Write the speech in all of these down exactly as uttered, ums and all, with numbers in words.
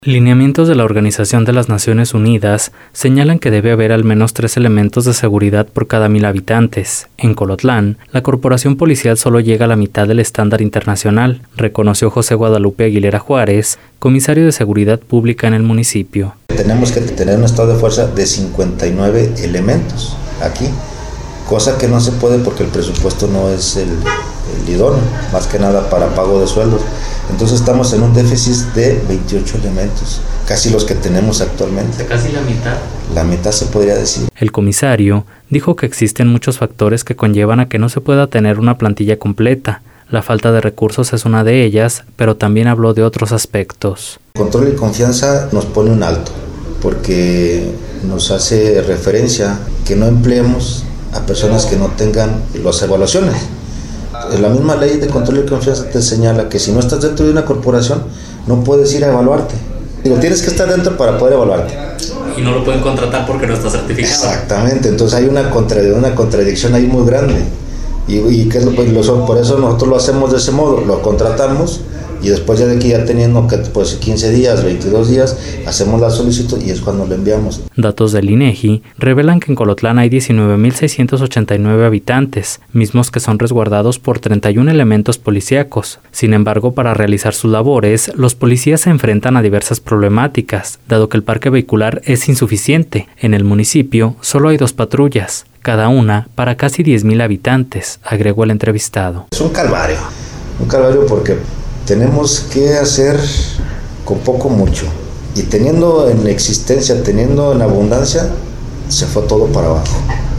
Lineamientos de la Organización de las Naciones Unidas señalan que debe haber al menos tres elementos de seguridad por cada mil habitantes. En Colotlán, la corporación policial solo llega a la mitad del estándar internacional, reconoció José Guadalupe Aguilera Juárez, comisario de Seguridad Pública en el municipio. Tenemos que tener un estado de fuerza de cincuenta y nueve elementos aquí, cosa que no se puede porque el presupuesto no es el, el idóneo, más que nada para pago de sueldos. Entonces estamos en un déficit de veintiocho elementos, casi los que tenemos actualmente. Casi la mitad. La mitad se podría decir. El comisario dijo que existen muchos factores que conllevan a que no se pueda tener una plantilla completa. La falta de recursos es una de ellas, pero también habló de otros aspectos. Control y confianza nos pone un alto, porque nos hace referencia que no empleemos a personas que no tengan las evaluaciones. La misma ley de control y confianza te señala que si no estás dentro de una corporación, no puedes ir a evaluarte. Digo, tienes que estar dentro para poder evaluarte. Y no lo pueden contratar porque no está certificado. Exactamente, entonces hay una, contra, una contradicción ahí muy grande. Y, y ¿qué es lo, pues, lo, por eso nosotros lo hacemos de ese modo, lo contratamos y después ya de aquí ya teniendo que pues quince días, veintidós días, hacemos la solicitud y es cuando lo enviamos. Datos del INEGI revelan que en Colotlán hay diecinueve mil seiscientos ochenta y nueve habitantes, mismos que son resguardados por treinta y un elementos policíacos. Sin embargo, para realizar sus labores, los policías se enfrentan a diversas problemáticas, dado que el parque vehicular es insuficiente. En el municipio solo hay dos patrullas, cada una para casi diez mil habitantes, agregó el entrevistado. Es un calvario, un calvario porque tenemos que hacer con poco mucho y teniendo en existencia, teniendo en abundancia, se fue todo para abajo.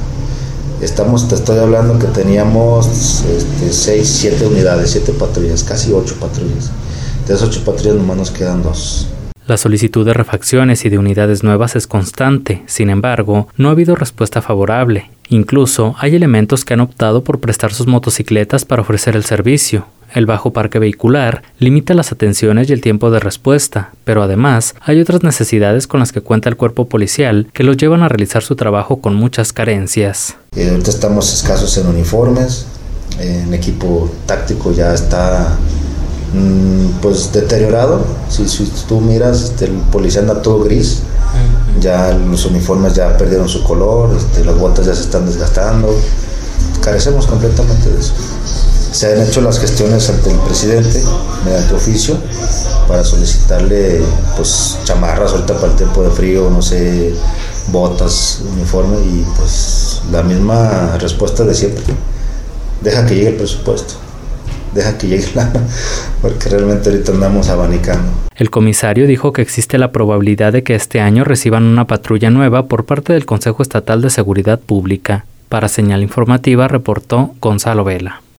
Estamos, te estoy hablando que teníamos este, seis, siete unidades, siete patrullas, casi ocho patrullas. De esas ocho patrullas nomás nos quedan dos. La solicitud de refacciones y de unidades nuevas es constante, sin embargo, no ha habido respuesta favorable. Incluso hay elementos que han optado por prestar sus motocicletas para ofrecer el servicio. El bajo parque vehicular limita las atenciones y el tiempo de respuesta, pero además hay otras necesidades con las que cuenta el cuerpo policial que los llevan a realizar su trabajo con muchas carencias. Eh, ahorita estamos escasos en uniformes, en equipo táctico ya está mmm, pues deteriorado. Si, si tú miras, este, el policía anda todo gris, ya los uniformes ya perdieron su color, este, las botas ya se están desgastando, carecemos completamente de eso. Se han hecho las gestiones ante el presidente mediante oficio para solicitarle pues chamarras ahorita para el tiempo de frío, no sé, botas, uniforme y pues la misma respuesta de siempre. Deja que llegue el presupuesto, deja que llegue la... porque realmente ahorita andamos abanicando. El comisario dijo que existe la probabilidad de que este año reciban una patrulla nueva por parte del Consejo Estatal de Seguridad Pública. Para Señal Informativa reportó Gonzalo Vela.